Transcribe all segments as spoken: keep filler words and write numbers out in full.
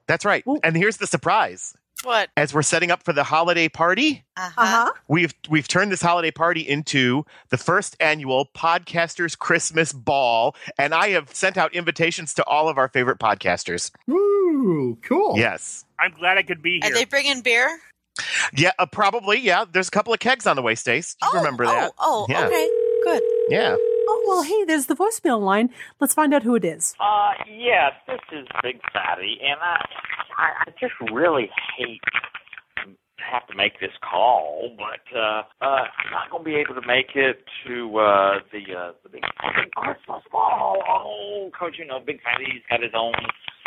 That's right. Ooh. And here's the surprise. What? As we're setting up for the holiday party, Uh-huh. Uh-huh. we've we've turned this holiday party into the first annual Podcasters Christmas Ball, and I have sent out invitations to all of our favorite podcasters. Ooh, cool. Yes. I'm glad I could be Are here. they bringing beer? Yeah, uh, probably, yeah. There's a couple of kegs on the way, Stace. Do you oh, remember oh, that? Oh, Yeah. okay. Good. Yeah. Oh, well, hey, there's the voicemail line. Let's find out who it is. Uh, yes, this is Big Fatty, and I, I, I just really hate to have to make this call, but uh, uh, I'm not going to be able to make it to uh, the uh, the big, big Christmas ball. Oh, because you know, Big Fatty's got his own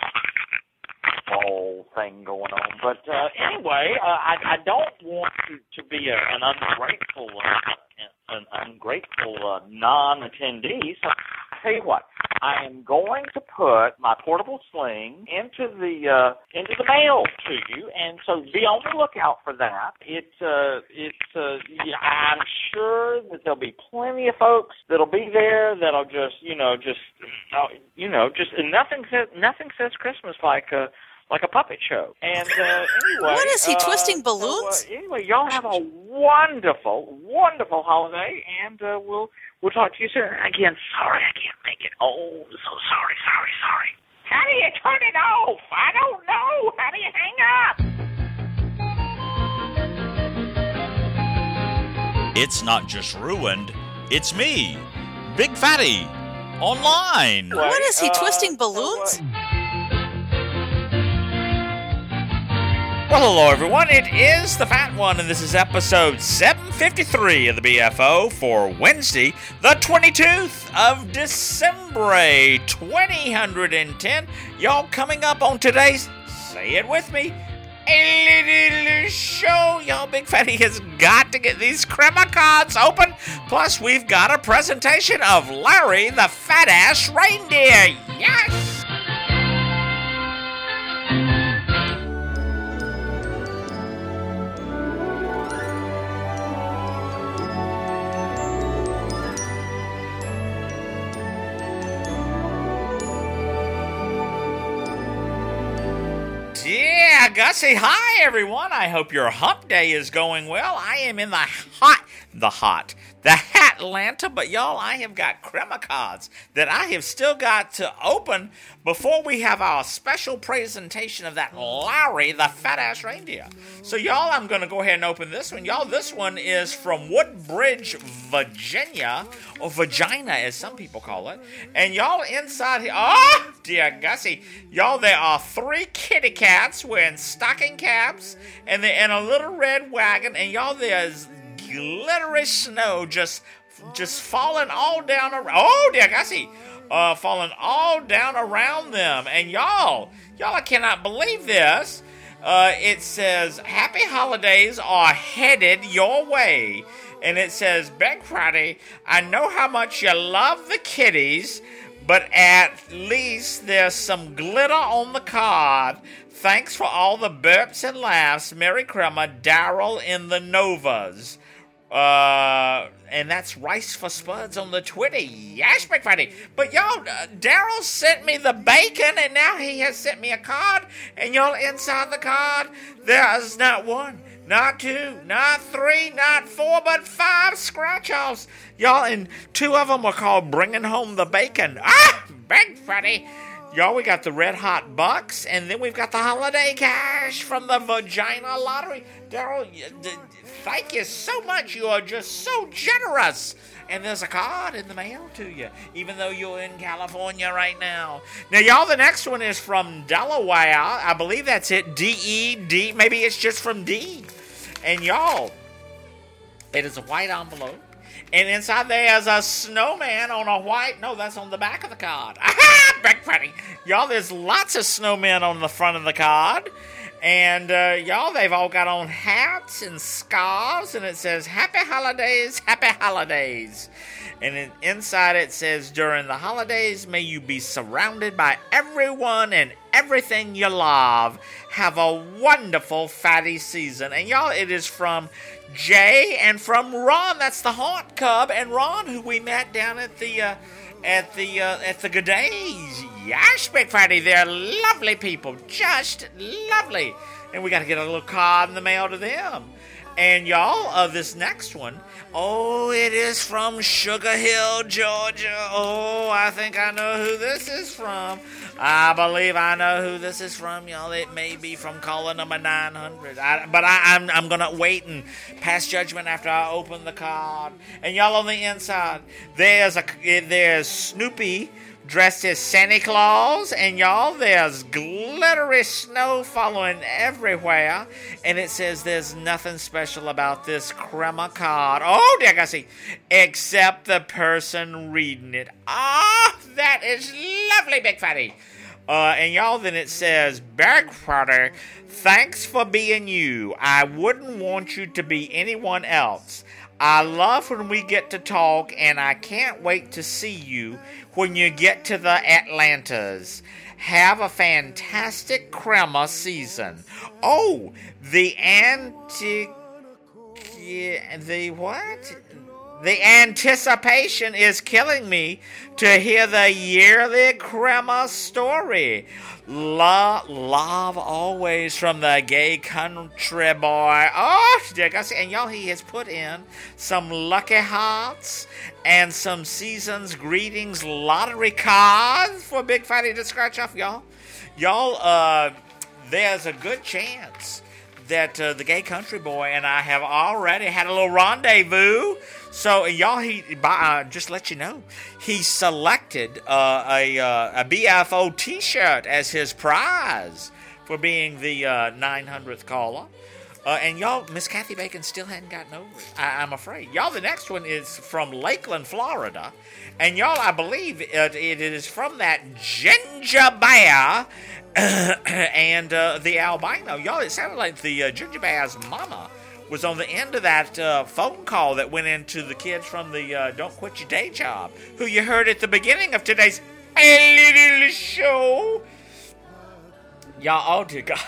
ball thing going on. But uh, anyway, uh, I, I don't want to, to be a, an ungrateful, uh, an ungrateful uh, non-attendee. So I tell you what, I am going to put my portable sling into the uh, into the mail to you, and so be on the lookout for that. It uh, it's uh, yeah, I'm sure that there'll be plenty of folks that'll be there that'll just you know just uh, you know just and nothing says nothing says Christmas like a like a puppet show. And uh, anyway, What is he, uh, twisting balloons? So, uh, anyway, y'all have a wonderful, wonderful holiday, and uh, we'll. We'll talk to you soon. Again, sorry I can't make it. Oh, so sorry, sorry, sorry. How do you turn it off? I don't know. How do you hang up? It's not just ruined, it's me, Big Fatty, online. What is he, Uh, twisting balloons? so, uh, Well, hello everyone, it is the Fat One, and this is episode seven fifty-three of the B F O for Wednesday, the twenty-second of December, twenty ten. Y'all, coming up on today's, say it with me, a little show. Y'all, Big Fatty has got to get these crema cards open. Plus, we've got a presentation of Larry the Fat-Ass Reindeer. Yes! Yeah, Gussie, hi everyone. I hope your hump day is going well. I am in the hot, the hot, the Hatlanta, but y'all, I have got crema cards that I have still got to open before we have our special presentation of that Larry, the Fat-Ass Reindeer. So y'all, I'm going to go ahead and open this one. Y'all, this one is from Woodbridge, Virginia, or Vagina as some people call it. And y'all inside here, oh dear Gussie, y'all, there are three kitty cats wearing stocking caps, and they're in a little red wagon, and y'all, there's glittery snow just just falling all down around. Oh dear Gussie, uh, falling all down around them. And y'all, y'all, I cannot believe this. Uh, it says, Happy Holidays are headed your way. And it says, Big Friday, I know how much you love the kitties, but at least there's some glitter on the card. Thanks for all the burps and laughs. Merry Crema, Daryl in the Novas. Uh, and that's Rice for Spuds on the Twitter. Yes, Big Friday. But y'all, uh, Daryl sent me the bacon, and now he has sent me a card. And y'all, inside the card, there's not one, not two, not three, not four, but five scratch-offs. Y'all, and two of them are called Bringing Home the Bacon. Ah, Big Friday. Y'all, we got the Red Hot Bucks, and then we've got the holiday cash from the Vagina Lottery. Daryl, thank you so much. You are just so generous. And there's a card in the mail to you, even though you're in California right now. Now, y'all, the next one is from Delaware. I believe that's it, D E D. Maybe it's just from D. And y'all, it is a white envelope. And inside there is a snowman on a white... No, that's on the back of the card. Aha! Big Fatty. Y'all, there's lots of snowmen on the front of the card. And, uh, y'all, they've all got on hats and scarves. And it says, Happy Holidays, Happy Holidays. And in, inside it says, During the holidays, may you be surrounded by everyone and everything you love. Have a wonderful fatty season. And, y'all, it is from... Jay, and from Ron, that's the Haunt Cub, and Ron, who we met down at the uh, at the uh, at the G'days. Yes, Big Fatty, they're lovely people. Just lovely. And we got to get a little card in the mail to them. And y'all, uh, this next one, oh, it is from Sugar Hill, Georgia. Oh, I think I know who this is from. I believe I know who this is from, y'all. It may be from caller number nine hundred. I, but I, I'm, I'm going to wait and pass judgment after I open the card. And y'all on the inside, there's a there's Snoopy dressed as Santa Claus, and y'all, there's glittery snow following everywhere, and it says there's nothing special about this crema card. Oh, dear, I see. Except the person reading it. Ah, oh, that is lovely, Big Fatty. Uh, and y'all, then it says, Big Fatty, thanks for being you. I wouldn't want you to be anyone else. I love when we get to talk, and I can't wait to see you when you get to the Atlantas. Have a fantastic crema season. Oh, the anti... The what? The anticipation is killing me to hear the yearly crema story. La, love always from the gay country boy. Oh, and y'all, he has put in some lucky hearts and some season's greetings lottery cards for Big Fatty to scratch off, y'all. Y'all, uh, there's a good chance that uh, the gay country boy and I have already had a little rendezvous. So, y'all, he uh, just let you know, he selected uh, a, uh, a B F O t-shirt as his prize for being the uh, nine hundredth caller. Uh, and y'all, Miss Kathy Bacon still hadn't gotten over it, I- I'm afraid. Y'all, the next one is from Lakeland, Florida. And y'all, I believe it, it is from that ginger bear and uh, the albino. Y'all, it sounded like the uh, ginger bear's mama was on the end of that uh, phone call that went into the kids from the uh, Don't Quit Your Day Job, who you heard at the beginning of today's little show. Y'all, oh dear God.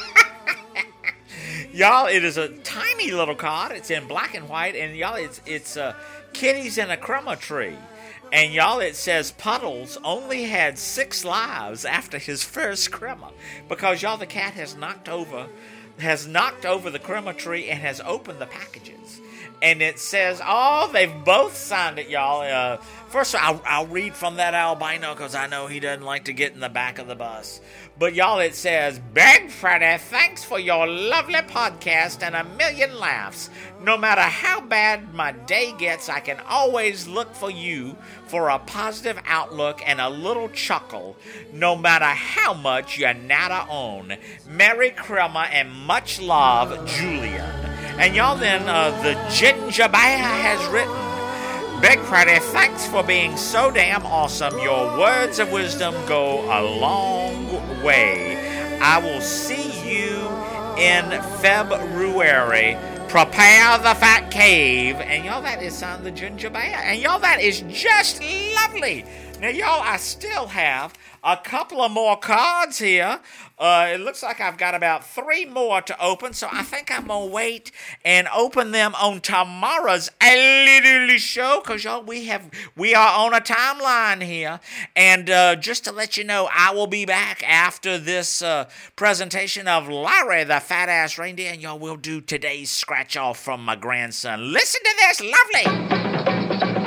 Y'all, it is a tiny little card. It's in black and white, and y'all, it's it's uh, kitties in a crema tree. And y'all, it says Puddles only had six lives after his first crema, because y'all, the cat has knocked over has knocked over the crema tree and has opened the packages. And it says, oh, they've both signed it, y'all. Uh, first, I'll, I'll read from that albino because I know he doesn't like to get in the back of the bus. But, y'all, it says, Big Fatty, thanks for your lovely podcast and a million laughs. No matter how bad my day gets, I can always look for you for a positive outlook and a little chuckle, no matter how much you natter on. Merry Crema and much love, Julian. And y'all, then, uh, the Ginger Bear has written, Big Fatty, thanks for being so damn awesome. Your words of wisdom go a long way. I will see you in February. Prepare the fat cave. And y'all, that is signed the Ginger Bear. And y'all, that is just lovely. Now, y'all, I still have a couple of more cards here. Uh, it looks like I've got about three more to open, so I think I'm going to wait and open them on tomorrow's A Little Show, because, y'all, we have we are on a timeline here. And uh, just to let you know, I will be back after this uh, presentation of Larry the Fat Ass Reindeer, and y'all will do today's scratch-off from my grandson. Listen to this, lovely!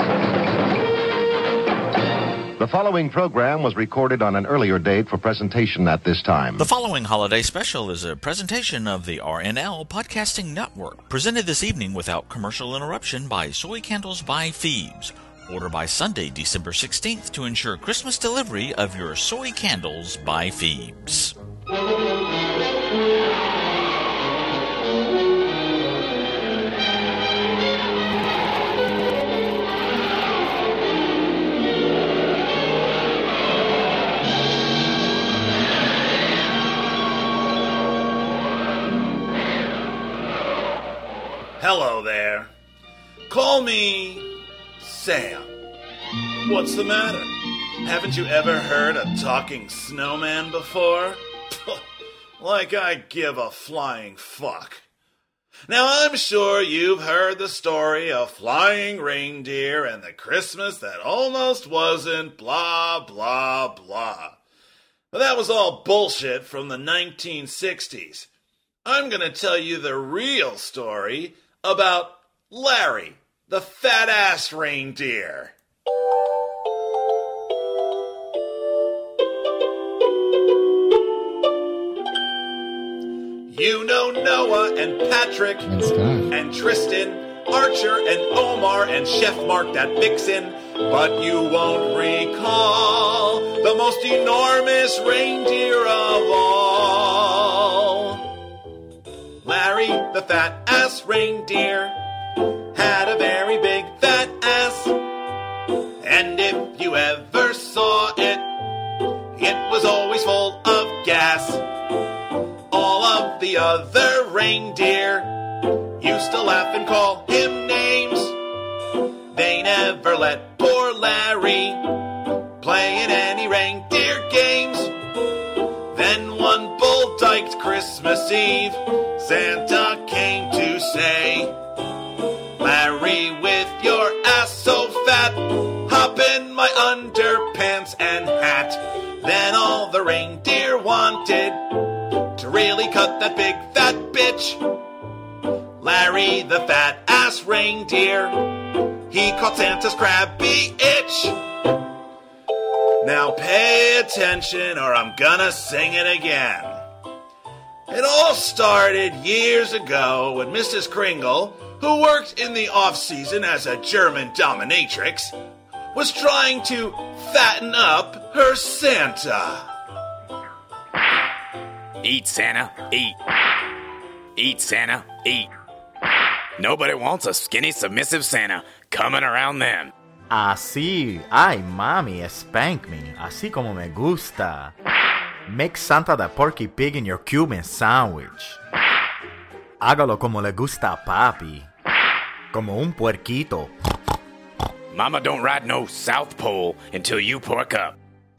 The following program was recorded on an earlier date for presentation at this time. The following holiday special is a presentation of the R N L Podcasting Network, presented this evening without commercial interruption by Soy Candles by Phoebes. Order by Sunday, December sixteenth to ensure Christmas delivery of your Soy Candles by Phoebes. Hello there. Call me Sam. What's the matter? Haven't you ever heard a talking snowman before? Like I give a flying fuck. Now, I'm sure you've heard the story of flying reindeer and the Christmas that almost wasn't, blah, blah, blah. But that was all bullshit from the nineteen sixties. I'm going to tell you the real story about Larry, the fat-ass reindeer. You know Noah and Patrick and Scott and Tristan, Archer and Omar and Chef Mark that Vixen, but you won't recall the most enormous reindeer of all. Larry, the fat-ass reindeer, had a very big fat ass, and if you ever saw it, it was always full of gas. All of the other reindeer used to laugh and call him names. They never let poor Larry play in any reindeer games. Then one bull-dyked Christmas Eve, Santa came to say, Larry, with your ass so fat, hop in my underpants and hat. Then all the reindeer wanted to really cut that big fat bitch. Larry, the fat-ass reindeer, he caught Santa's crabby itch. Now pay attention or I'm gonna sing it again. It all started years ago when Missus Kringle, who worked in the off-season as a German dominatrix, was trying to fatten up her Santa. Eat, Santa, eat. Eat, Santa, eat. Nobody wants a skinny, submissive Santa coming around them. Así, ay mami, spank me, así como me gusta. Make Santa the Porky Pig in your Cuban sandwich. Hágalo como le gusta a papi, como un puerquito. Mama don't ride no South Pole until you pork up.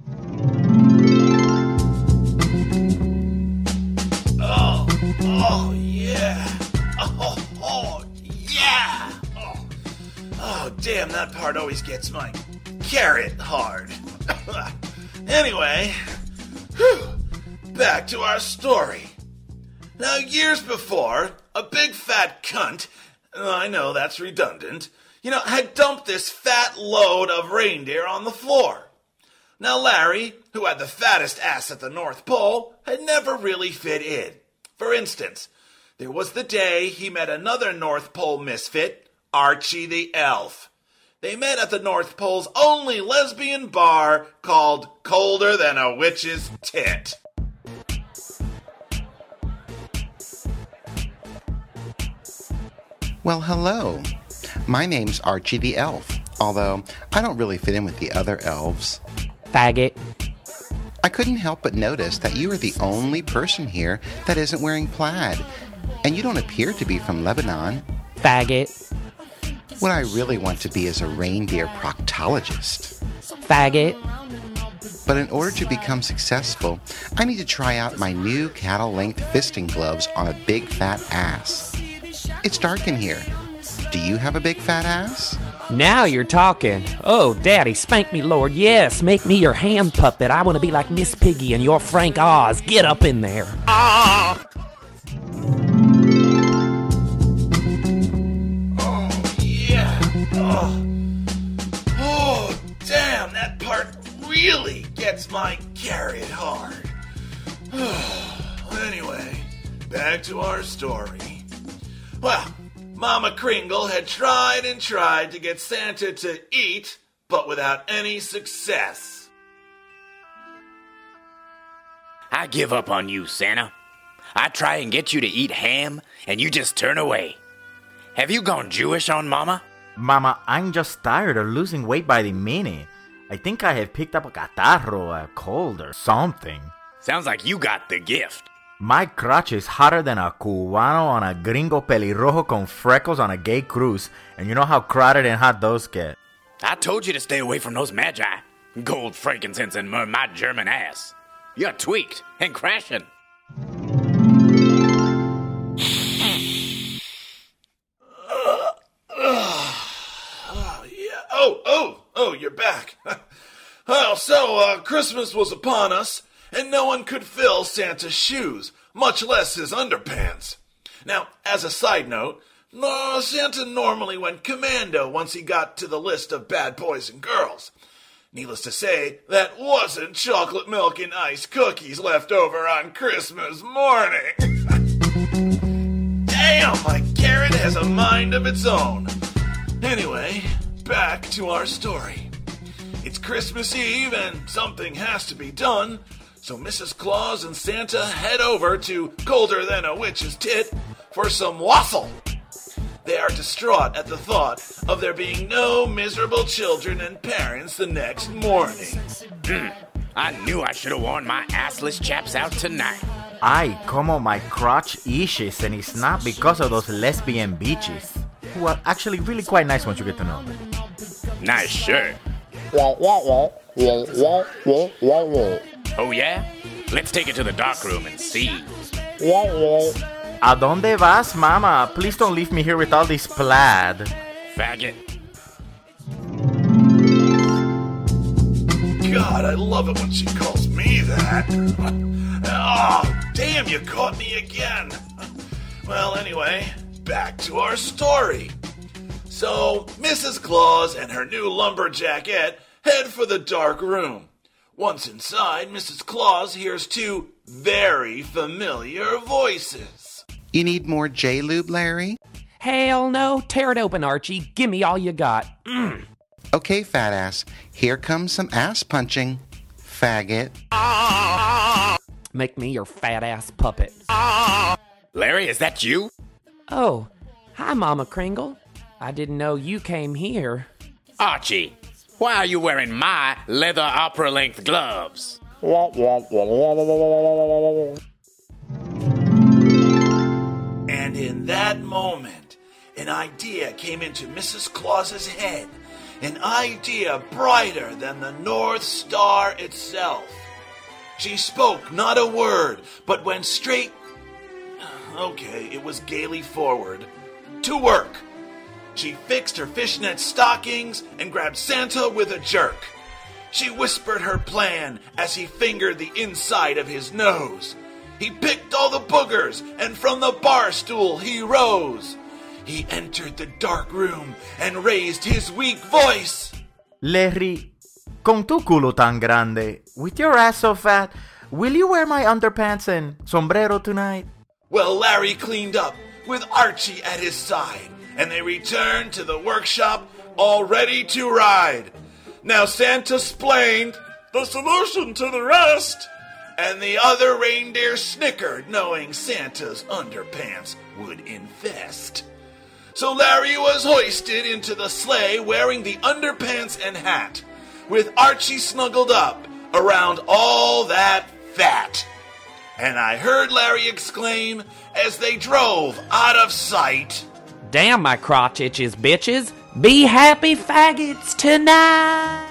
Oh, oh, yeah. Oh, oh, yeah. Oh, oh, damn, that part always gets my carrot hard. Anyway, whew, back to our story. Now, years before, a big fat cunt, I know that's redundant, you know, had dumped this fat load of reindeer on the floor. Now, Larry, who had the fattest ass at the North Pole, had never really fit in. For instance, there was the day he met another North Pole misfit, Archie the Elf. They met at the North Pole's only lesbian bar called Colder Than a Witch's Tit. Well, hello. My name's Archie the Elf, although I don't really fit in with the other elves. Faggot. I couldn't help but notice that you are the only person here that isn't wearing plaid, and you don't appear to be from Lebanon. Faggot. What I really want to be is a reindeer proctologist. Faggot. But in order to become successful, I need to try out my new cattle-length fisting gloves on a big fat ass. It's dark in here. Do you have a big fat ass? Now you're talking. Oh, Daddy, spank me, Lord. Yes, make me your hand puppet. I want to be like Miss Piggy and your Frank Oz. Get up in there. Ah! Oh, yeah. Oh. Oh, damn, that part really gets my carrot hard. Anyway, back to our story. Well, Mama Kringle had tried and tried to get Santa to eat, but without any success. I give up on you, Santa. I try and get you to eat ham, and you just turn away. Have you gone Jewish on Mama? Mama, I'm just tired of losing weight by the minute. I think I have picked up a catarro, a cold, or something. Sounds like you got the gift. My crotch is hotter than a cubano on a gringo pelirrojo con freckles on a gay cruise, and you know how crowded and hot those get. I told you to stay away from those magi. Gold, frankincense, and my German ass. You're tweaked and crashing. So, uh, Christmas was upon us, and no one could fill Santa's shoes, much less his underpants. Now, as a side note, no, Santa normally went commando once he got to the list of bad boys and girls. Needless to say, that wasn't chocolate milk and ice cookies left over on Christmas morning. Damn, my carrot has a mind of its own. Anyway, back to our story. It's Christmas Eve and something has to be done, so Missus Claus and Santa head over to Colder Than a Witch's Tit for some waffle. They are distraught at the thought of there being no miserable children and parents the next morning. Mm, I knew I should have worn my assless chaps out tonight. Ay, como my crotch itches, and it's not because of those lesbian beaches. Who are actually really quite nice once you get to know them. Nice shirt. Oh yeah? Let's take it to the dark room and see. ¿A dónde vas, mama? Please don't leave me here with all this plaid. Faggot. God, I love it when she calls me that. Oh, damn, you caught me again. Well, anyway, back to our story. So, Missus Claus and her new lumberjackette head for the dark room. Once inside, Missus Claus hears two very familiar voices. You need more J-Lube, Larry? Hell no. Tear it open, Archie. Give me all you got. Mm. Okay, fat ass. Here comes some ass punching. Faggot. Make me your fat ass puppet. Larry, is that you? Oh, hi, Mama Kringle. I didn't know you came here. Archie, why are you wearing my leather opera-length gloves? And in that moment, an idea came into Missus Claus's head. An idea brighter than the North Star itself. She spoke not a word, but went straight... Okay, it was gaily forward. To work. She fixed her fishnet stockings and grabbed Santa with a jerk. She whispered her plan as he fingered the inside of his nose. He picked all the boogers, and from the bar stool he rose. He entered the dark room and raised his weak voice. Larry, con tu culo tan grande, with your ass so fat, will you wear my underpants and sombrero tonight? Well, Larry cleaned up with Archie at his side, and they returned to the workshop all ready to ride. Now Santa splained the solution to the rest, and the other reindeer snickered, knowing Santa's underpants would infest. So Larry was hoisted into the sleigh wearing the underpants and hat, with Archie snuggled up around all that fat. And I heard Larry exclaim as they drove out of sight. Damn my crotch itches, bitches. Be happy faggots tonight.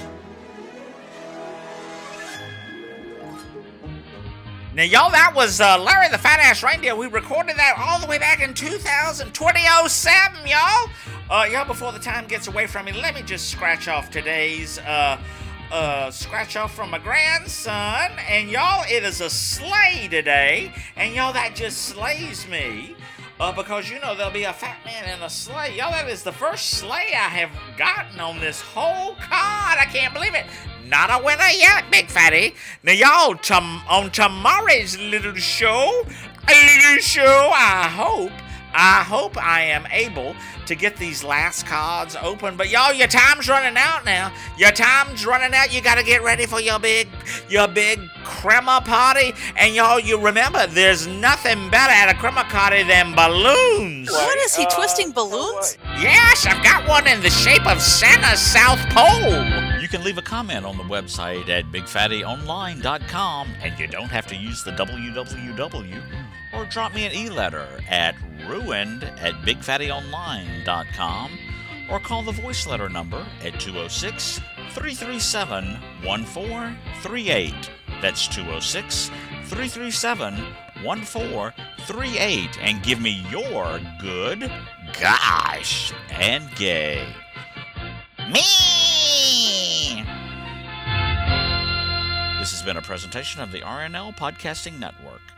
Now, y'all, that was uh, Larry the Fat Ass Reindeer. We recorded that all the way back in two thousand, twenty oh seven, y'all. Uh, y'all, before the time gets away from me, let me just scratch off today's, uh, uh, scratch off from my grandson. And, y'all, it is a sleigh today. And, y'all, that just slays me. Uh, because, you know, there'll be a fat man in a sleigh. Y'all, that is the first sleigh I have gotten on this whole card. I can't believe it. Not a winner yet, Big Fatty. Now, y'all, tom- on tomorrow's little show, a little show, I hope, I hope I am able to get these last cards open. But, y'all, your time's running out now. Your time's running out. You got to get ready for your big, your big crema party. And, y'all, you remember, there's nothing better at a crema party than balloons. What, is he twisting balloons? Yes, I've got one in the shape of Santa's South Pole. You can leave a comment on the website at big fatty online dot com, and you don't have to use the w w w, or drop me an e-letter at ruined at big fatty online dot com, or call the voice letter number at two oh six, three three seven, one four three eight. That's two oh six, three three seven, one four three eight, and give me your good, gosh, and gay. Me! been a presentation of the R N L Podcasting Network.